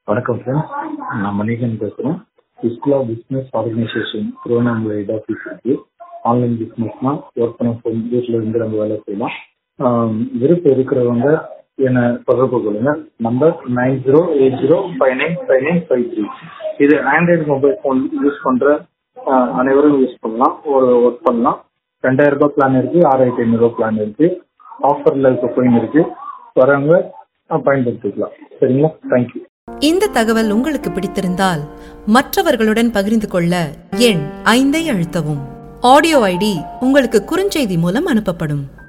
வணக்கம் ஃப்ரெண்ட்ஸ், நான் மணிகன் பேசுகிறேன். இஸ்லா business organisation Tiruvannamalai head office இருக்கு. ஆன்லைன் பிஸ்னஸ்னா ஒர்க் பண்ண வீட்டில் இருந்து நம்ம வேலை செய்யலாம். விருப்பம் இருக்கிறவங்க என்னை தொடர்பு கொள்ளுங்க. நம்பர் 9080595953. இது ஆண்ட்ராய்டு மொபைல் ஃபோன் யூஸ் பண்ணுற அனைவரும் யூஸ் பண்ணலாம், ஒரு ஒர்க் பண்ணலாம். 2000 ரூபாய் பிளான் இருக்கு, 6500 பிளான் இருக்கு. ஆஃபர்ல இருக்க கோயின் இருக்கு, வரவங்க பயன்படுத்திக்கலாம். சரிங்களா? தேங்க்யூ. இந்த தகவல் உங்களுக்கு பிடித்திருந்தால் மற்றவர்களுடன் பகிர்ந்து கொள்ள எண் 5 அழுத்தவும். ஆடியோ ஐடி உங்களுக்கு குறுஞ்செய்தி மூலம் அனுப்பப்படும்.